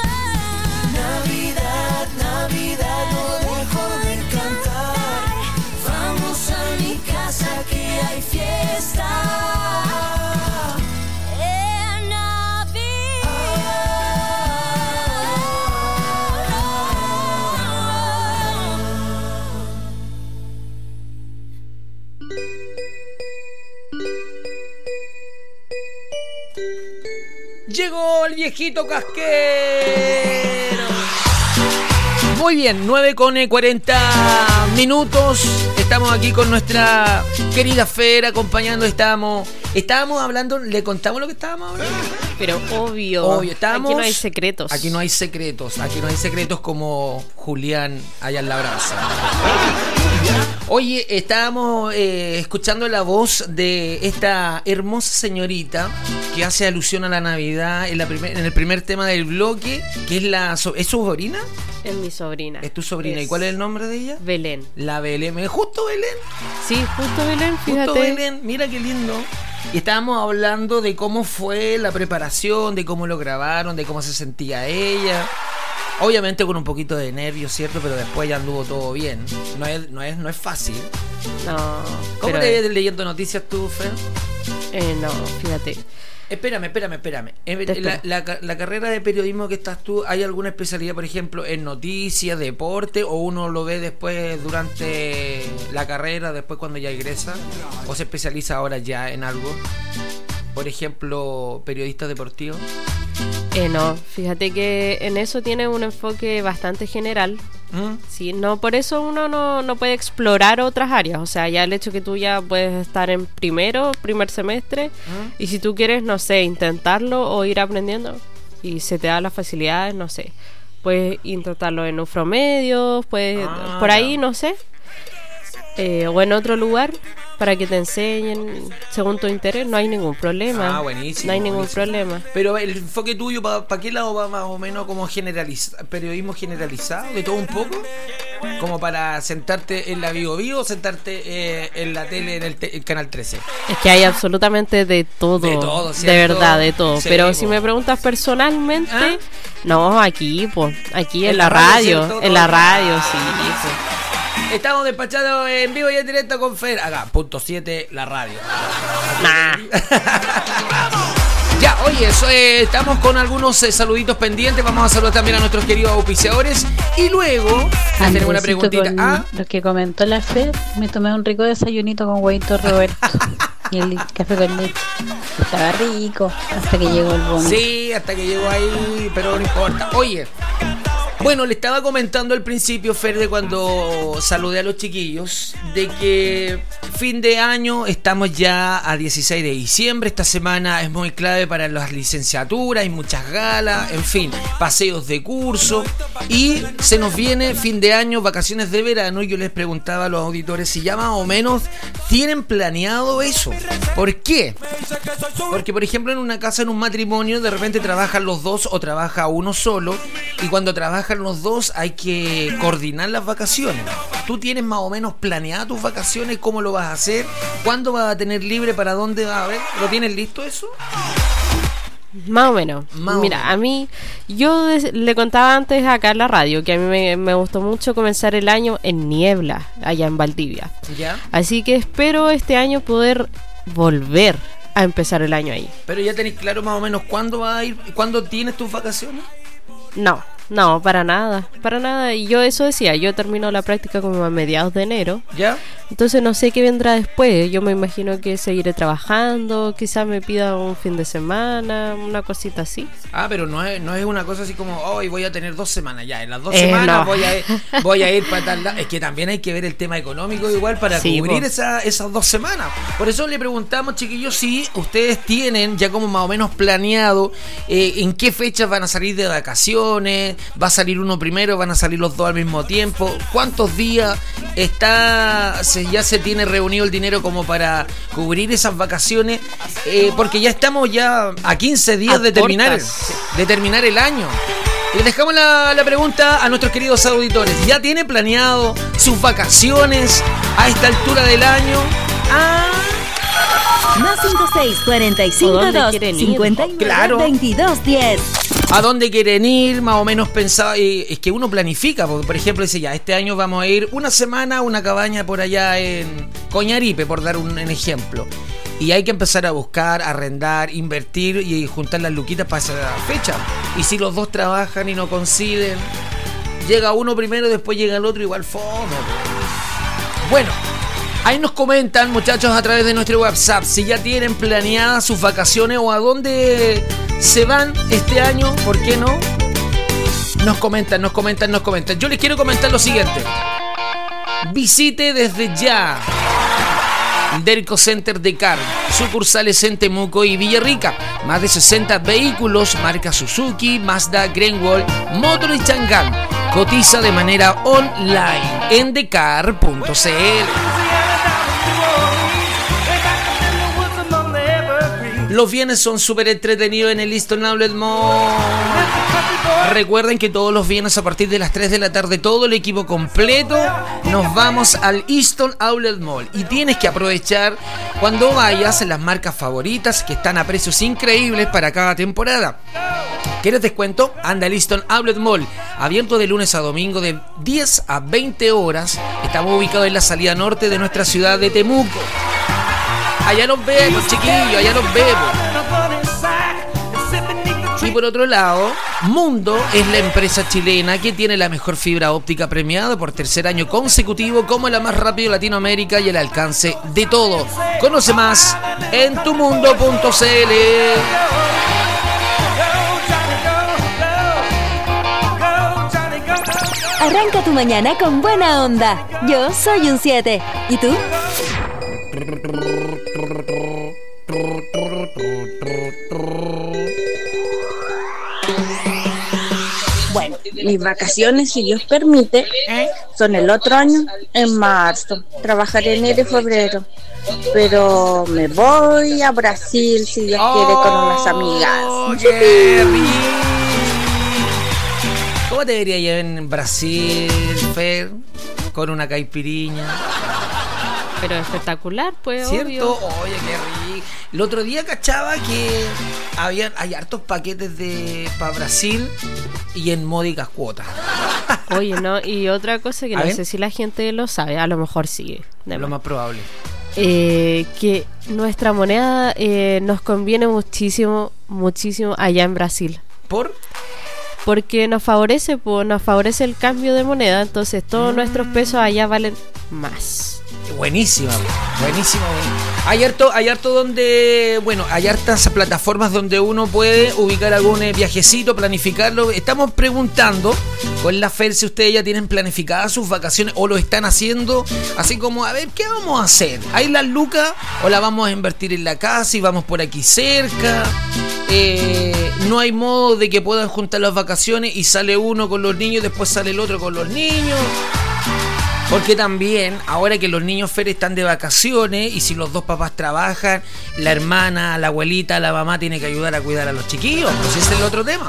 B: más.
J: Navidad, Navidad, no dejo de cantar. Vamos a mi casa que hay fiesta.
K: Llegó el viejito casquero. Muy bien, 9:40 Estamos aquí con nuestra querida Fer acompañando. Estábamos hablando, ¿le contamos lo que estábamos hablando?
M: Pero obvio.
K: Estábamos,
M: aquí no hay secretos.
K: Aquí no hay secretos como Julián allá en la brasa. Oye, estábamos escuchando la voz de esta hermosa señorita que hace alusión a la Navidad en el primer tema del bloque, que ¿es su sobrina?
M: Es mi sobrina.
K: ¿Es tu sobrina? ¿Y cuál es el nombre de ella?
M: Belén.
K: La Belén. ¿Es justo Belén?
M: Sí, justo Belén, fíjate.
K: Justo Belén, mira qué lindo. Y estábamos hablando de cómo fue la preparación, de cómo lo grabaron, de cómo se sentía ella. Obviamente con un poquito de nervios, ¿cierto? Pero después ya anduvo todo bien. No es fácil.
M: No.
K: ¿Cómo te ves leyendo noticias tú, Fer?
M: No, fíjate.
K: Espérame. La carrera de periodismo que estás tú, ¿hay alguna especialidad, por ejemplo, en noticias, deporte, o uno lo ve después durante la carrera, después cuando ya egresa, o se especializa ahora ya en algo? por ejemplo, periodistas deportivos?
M: No, fíjate que en eso tiene un enfoque bastante general. Sí, no, por eso uno no puede explorar otras áreas. O sea, ya el hecho que tú ya puedes estar en primer semestre, y si tú quieres, no sé, intentarlo o ir aprendiendo y se te da las facilidades, no sé, puedes intentarlo en Ufromedios, puedes por ahí, no sé, o en otro lugar para que te enseñen según tu interés. No hay ningún problema.
K: Buenísimo.
M: No hay ningún problema.
K: Pero el enfoque tuyo, ¿para qué lado va más o menos? ¿Como periodismo generalizado? ¿De todo un poco? ¿Como para sentarte en la Vivo Vivo o sentarte en la tele, en el Canal 13?
M: Es que hay absolutamente de todo. De todo, ¿cierto? De verdad, de todo. Sí, pero si me preguntas personalmente, no, aquí en la radio. En la radio, sí.
K: Estamos despachados en vivo y en directo con Fer. Acá, punto 7, la radio. Ya, oye, estamos con algunos saluditos pendientes. Vamos a saludar también a nuestros queridos auspiciadores. Y luego tenemos una preguntita.
F: Lo que comentó la Fer, me tomé un rico desayunito con huevito Roberto y el café con leche. Estaba rico hasta que llegó el bono.
K: Sí, hasta que llegó ahí, pero no importa. Oye, bueno, le estaba comentando al principio, Fer, de cuando saludé a los chiquillos, de que fin de año, estamos ya a 16 de diciembre. Esta semana es muy clave para las licenciaturas, hay muchas galas, en fin, paseos de curso. Y se nos viene fin de año, vacaciones de verano. Y yo les preguntaba a los auditores si ya más o menos tienen planeado eso. ¿Por qué? Porque, por ejemplo, en una casa, en un matrimonio, de repente trabajan los dos o trabaja uno solo. Y cuando trabajan los dos hay que coordinar las vacaciones. ¿Tú tienes más o menos planeadas tus vacaciones? ¿Cómo lo vas a hacer? ¿Cuándo vas a tener libre? ¿Para dónde vas a ver? ¿Lo tienes listo eso?
M: Más o menos. Mira, a mí, yo le contaba antes acá en la radio que a mí me gustó mucho comenzar el año en niebla, allá en Valdivia. ¿Ya? Así que espero este año poder volver a empezar el año ahí.
K: ¿Pero ya tenés claro más o menos cuándo vas a ir? ¿Cuándo tienes tus vacaciones?
M: No, para nada. Y yo eso decía, yo termino la práctica como a mediados de enero.
K: ¿Ya?
M: Entonces no sé qué vendrá después. Yo me imagino que seguiré trabajando, quizás me pida un fin de semana, una cosita así.
K: Pero no es una cosa así como, hoy voy a tener 2 semanas ya. En las 2 semanas voy a ir para tal lado. Es que también hay que ver el tema económico igual para cubrir esas 2 semanas. Por eso le preguntamos, chiquillos, si ustedes tienen ya como más o menos planeado en qué fechas van a salir de vacaciones. ¿Va a salir uno primero? ¿Van a salir los dos al mismo tiempo? ¿Cuántos días ya se tiene reunido el dinero como para cubrir esas vacaciones? Porque ya estamos ya a 15 días de terminar el año. Les dejamos la pregunta a nuestros queridos auditores. ¿Ya tiene planeado sus vacaciones a esta altura del año?
H: Más 56 45 2 59
K: claro.
H: 22 10.
K: ¿A dónde quieren ir? Más o menos pensado. Es que uno planifica, porque por ejemplo dice, ya, este año vamos a ir una semana a una cabaña por allá en Coñaripe, por dar un ejemplo. Y hay que empezar a buscar, arrendar, invertir y juntar las luquitas para esa fecha. Y si los dos trabajan y no coinciden, llega uno primero y después llega el otro, igual fome. Bueno, ahí nos comentan, muchachos, a través de nuestro WhatsApp, si ya tienen planeadas sus vacaciones o a dónde se van este año, ¿por qué no? Nos comentan. Yo les quiero comentar lo siguiente. Visite desde ya Derco Center de Car, sucursales en Temuco y Villarrica. Más de 60 vehículos, marca Suzuki, Mazda, Greenwald, Motor y Chang'an. Cotiza de manera online en decar.cl. Los viernes son súper entretenidos en el Easton Outlet Mall. Recuerden que todos los viernes a partir de las 3 de la tarde, todo el equipo completo, nos vamos al Easton Outlet Mall. Y tienes que aprovechar cuando vayas en las marcas favoritas que están a precios increíbles para cada temporada. ¿Quieres descuento? Anda al Easton Outlet Mall, abierto de lunes a domingo de 10 a 20 horas. Estamos ubicados en la salida norte de nuestra ciudad de Temuco. Allá nos vemos, chiquillos, allá nos vemos. Y por otro lado, Mundo es la empresa chilena que tiene la mejor fibra óptica premiada por tercer año consecutivo como la más rápida de Latinoamérica y el alcance de todo. Conoce más en tumundo.cl.
I: Arranca tu mañana con buena onda. Yo soy un 7. ¿Y tú?
L: Bueno, mis vacaciones, si Dios permite, son el otro año, en marzo. Trabajaré enero y febrero. Pero me voy a Brasil, si Dios quiere, con unas amigas.
K: ¿Cómo te vería yo en Brasil, Fer? Con una caipiriña.
M: Pero espectacular, pues,
K: ¿cierto?
M: obvio.
K: Oye, qué rico. El otro día cachaba que hay hartos paquetes para Brasil y en módicas cuotas.
M: Oye, no, y otra cosa que no sé si la gente lo sabe, a lo mejor sí.
K: Lo más probable.
M: Que nuestra moneda nos conviene muchísimo, muchísimo allá en Brasil. Porque nos favorece el cambio de moneda, entonces todos nuestros pesos allá valen más.
K: Buenísima. Hay harto donde, hay hartas plataformas donde uno puede ubicar algún viajecito, planificarlo. Estamos preguntando con la Fer si ustedes ya tienen planificadas sus vacaciones o lo están haciendo, así como, a ver, ¿qué vamos a hacer? ¿Hay las lucas o la vamos a invertir en la casa y vamos por aquí cerca? No hay modo de que puedan juntar las vacaciones y sale uno con los niños y después sale el otro con los niños. Porque también, ahora que los niños, Fer, están de vacaciones y si los dos papás trabajan, la hermana, la abuelita, la mamá tiene que ayudar a cuidar a los chiquillos. Pues ese es el otro tema.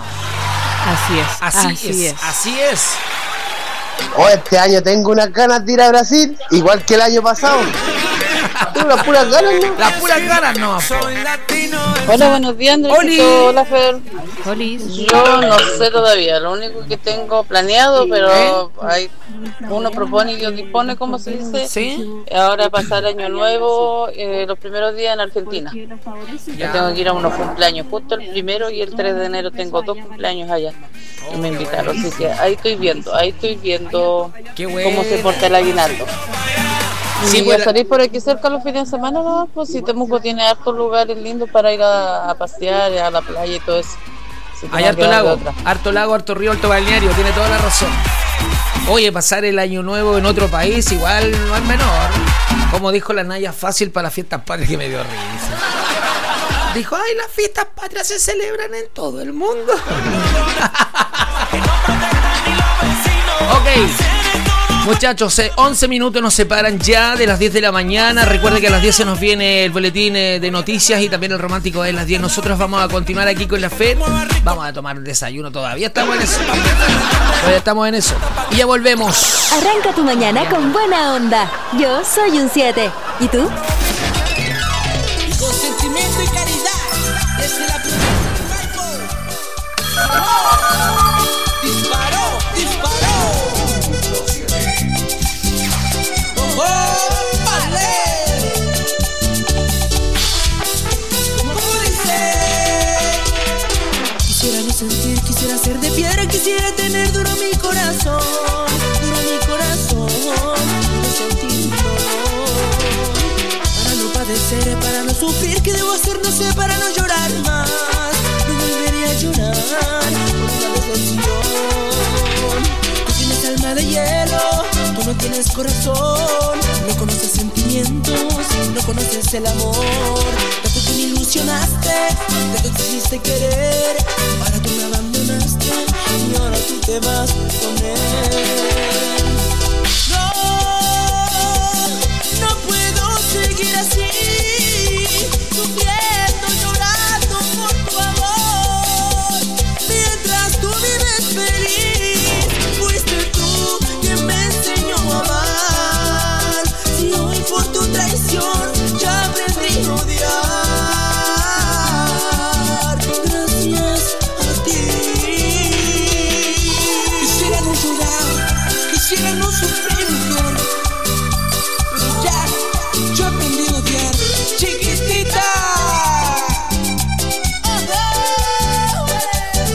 K: Así es.
U: Este año tengo unas ganas de ir a Brasil, igual que el año pasado. Tengo las puras ganas, ¿no?
K: Las puras ganas, no.
L: Hola, buenos días, Andresito. Hola, Fer.
M: Yo
L: no sé todavía, lo único que tengo planeado, pero uno propone y Dios dispone, como se dice.
K: ¿Sí?
L: Ahora pasar el año nuevo, los primeros días en Argentina. Yo tengo que ir a unos cumpleaños, justo el 1 y el 3 de enero tengo 2 cumpleaños allá. Y me invitaron, así que ahí estoy viendo cómo se porta el aguinaldo. Sí, voy a salir por aquí cerca los fines de semana, ¿no? Pues si Temuco tiene hartos lugares lindos para ir a pasear, a la playa y todo eso.
K: Hay harto lago, harto río, harto balneario, tiene toda la razón. Oye, pasar el año nuevo en otro país igual no es menor. Como dijo la Naya, fácil para las fiestas patrias, que me dio risa. Dijo, las fiestas patrias se celebran en todo el mundo. Ok. Muchachos, 11 minutos nos separan ya de las 10 de la mañana. Recuerden que a las 10 se nos viene el boletín de noticias y también el romántico de las 10. Nosotros vamos a continuar aquí con la Fer. Vamos a tomar desayuno todavía. Estamos en eso. Y ya volvemos.
I: Arranca tu mañana con buena onda. Yo soy un 7. ¿Y tú?
W: Con sentimiento y caridad. Desde la
J: Quisiera ser de piedra, quisiera tener duro mi corazón, de sentir dolor, para no padecer, para no sufrir. ¿Qué debo hacer? No sé, para no llorar más. No volvería a llorar por una decepción. Tú tienes alma de hielo, tú no tienes corazón, no conoces sentimientos, no conoces el amor. Tanto que me ilusionaste, tanto que quisiste querer, para tú me abandonaste y ahora tú te vas con él. No puedo seguir así, sufriendo, llorando por tu amor, mientras tú vives feliz. Fuiste tú quien me enseñó a amar, si hoy por tu traición ya aprendí a odiar. Gracias a ti. Quisiera no llorar, quisiera no sufrir, mujer, pero ya yo aprendí a odiar, chiquitita.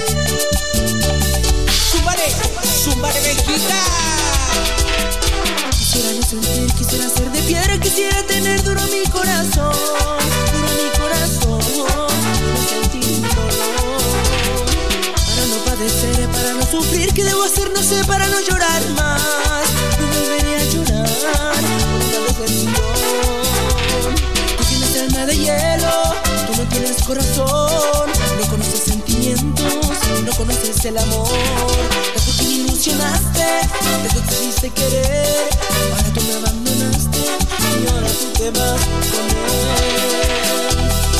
W: Benejita. Quisiera no sentir, quisiera ser de piedra, quisiera tener duro mi corazón, no sentir dolor. Para no padecer, para no sufrir, ¿qué debo hacer? No sé, para no llorar más. No volveré a llorar por una decepción. Tú tienes alma de hielo, tú no tienes corazón, no conoces sentimientos, no conoces el amor. Desde que me ilusionaste, desde que quisiste querer, ahora tú me abandonaste y ahora tú te vas con él.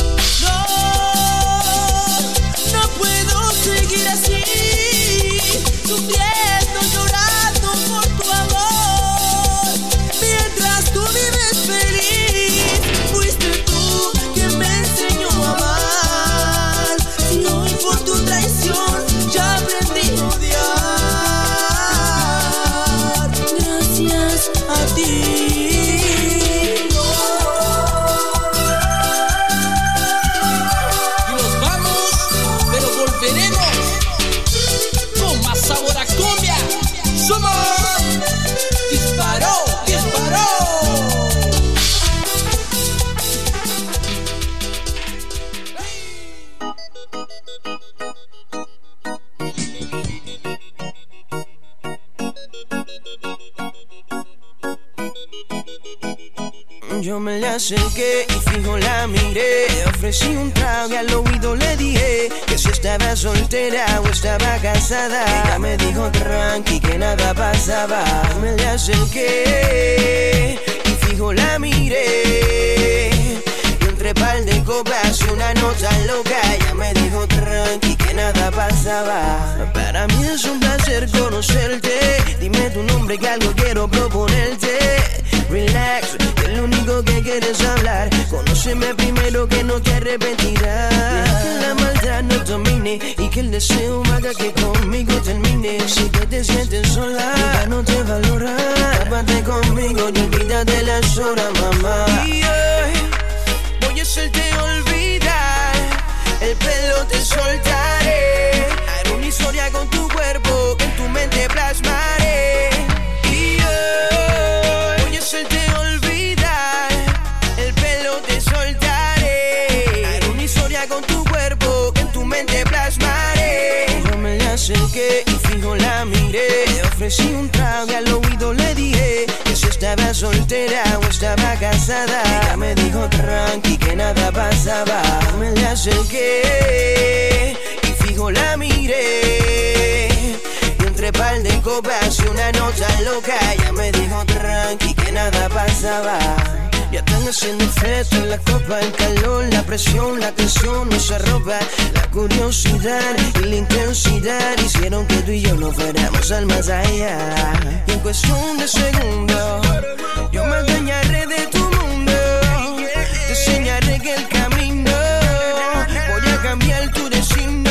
W: No puedo seguir así, sufriendo, llorando por tu amor. Mientras tú vives feliz, fuiste tú quien me enseñó a amar. Si hoy por tu traición ya aprendí a odiar, gracias a ti. Yo me le acerqué y fijo la miré, ofrecí un trago y al oído le dije que si estaba soltera o estaba casada. Ella me dijo tranqui que nada pasaba. Me le acerqué y fijo la miré, y entre par de copas y una nota loca, ella me dijo tranqui que nada pasaba. Para mí es un placer conocerte, dime tu nombre que algo quiero proponerte. Relax, que lo único que quieres hablar, conóceme primero que no te arrepentirás. Deja que la maldad no domine y que el deseo haga que conmigo termine. Si te sientes sola, ya no te valora, tápate conmigo y olvídate las horas, mamá. Y hoy voy a hacerte olvidar, el pelo te soltaré, haré una historia con tu cuerpo que en tu mente plasmaré. Y hoy voy a hacerte olvidar, el pelo te soltaré, haré una historia con tu cuerpo que en tu mente plasmaré. Yo me le acerqué y fijo la miré, ofrecí un trago y al oído le dije que si estaba soltera o estaba casada. Ella me dijo tranqui que nada pasaba. Me le acerqué y fijo la miré, y entre par de copas y una nota loca, ella me dijo tranqui que nada pasaba. Ya están haciendo efecto en la copa, el calor, la presión, la tensión nos arroba. La curiosidad y la intensidad hicieron que tú y yo nos fuéramos al más allá. Y en cuestión de segundos, yo me adueñaré de tu mundo. Te enseñaré que el camino, voy a cambiar tu destino.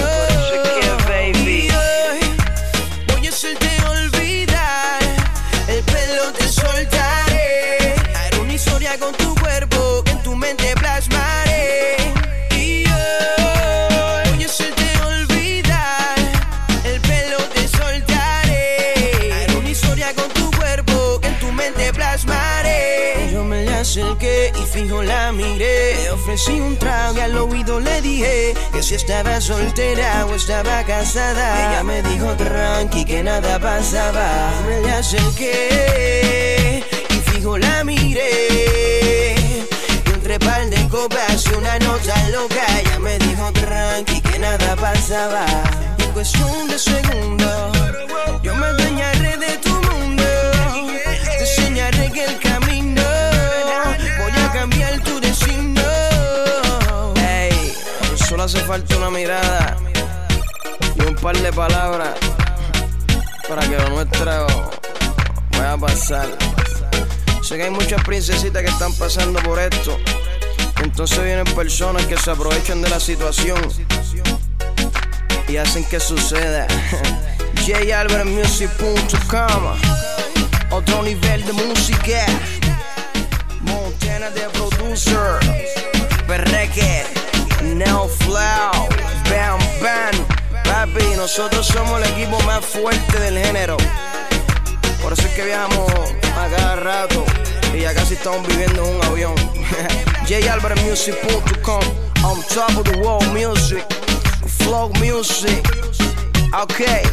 W: Y hoy voy a hacerte olvidar, el pelo te soltaré, haré una historia con tu cuerpo que en tu mente plasmaré. Y hoy voy a hacerte olvidar, el pelo te soltaré, haré una historia con tu cuerpo que en tu mente plasmaré. Yo me le acerqué y fijo la miré, ofrecí un trago y al oído le dije que si estaba soltera o estaba casada. Ella me dijo tranqui que nada pasaba. Me le acerqué y fijo la miré, y entre par de copas y una nota loca, ella me dijo tranqui que nada pasaba. Y en cuestión de segundos, yo me adueñaré de tu mundo. Te enseñaré que el camino, voy a cambiar tu destino. Ey, solo hace falta una mirada y un par de palabras para que lo nuestro vaya a pasar. Sé que hay muchas princesitas que están pasando por esto, entonces vienen personas que se aprovechan de la situación y hacen que suceda. JAlvarezmusic.com, otro nivel de música. Montana de producer, Perreque, Neo Flow, Bam Bam. Papi, nosotros somos el equipo más fuerte del género. que viajamos a cada rato y ya casi estamos viviendo en un avión. JAlvarezmusic.com, on top of the world music, flow music, okay.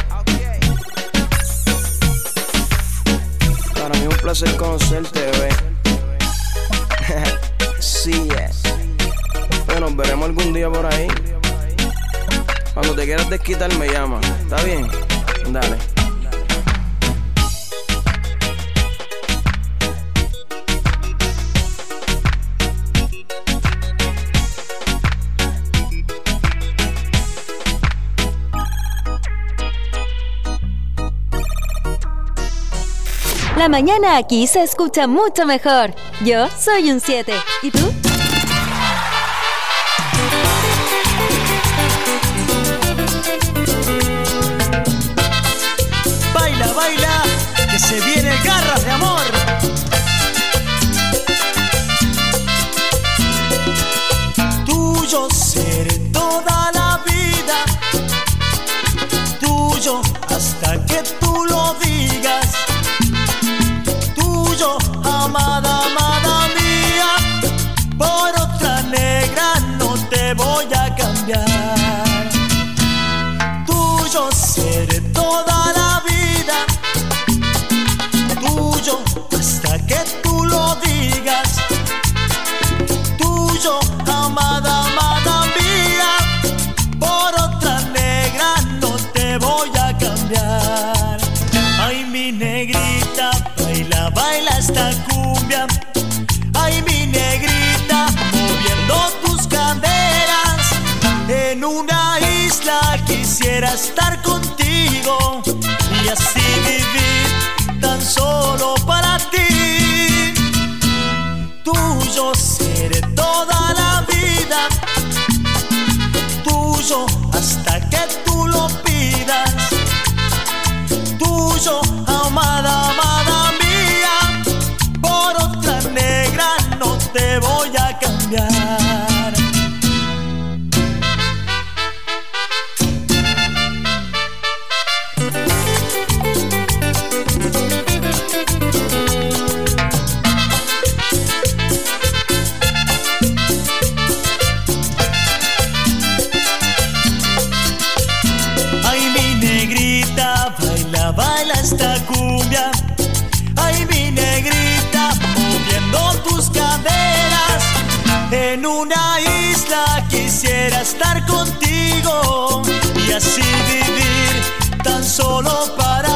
W: Para mí es un placer conocerte, bebé. Sí, Bueno, nos veremos algún día por ahí. Cuando te quieras desquitar me llama, ¿está bien? Dale.
I: La mañana aquí se escucha mucho mejor. Yo soy un 7. ¿Y tú?
N: Baila, baila, que se viene garras de amor. Tuyo seré toda la vida, tuyo hasta que tú lo digas. Tuyo, amada, amada mía, por otra negra no te voy a cambiar. Tuyo seré toda la vida, tuyo hasta que tú lo digas. Tuyo, amada, amada mía, por otra negra no te voy a cambiar. Ay, mi negrita, baila, baila esta cumbia. Ay, mi negrita, moviendo tus caderas. En una isla quisiera estar contigo y así vivir tan solo para ti. Tuyo seré toda la vida, tuyo hasta que tú lo pidas. Tuyo, amada, amada mía, por otra negra no te voy a cambiar. Baila esta cumbia, ay mi negrita, moviendo tus caderas. En una isla quisiera estar contigo y así vivir tan solo para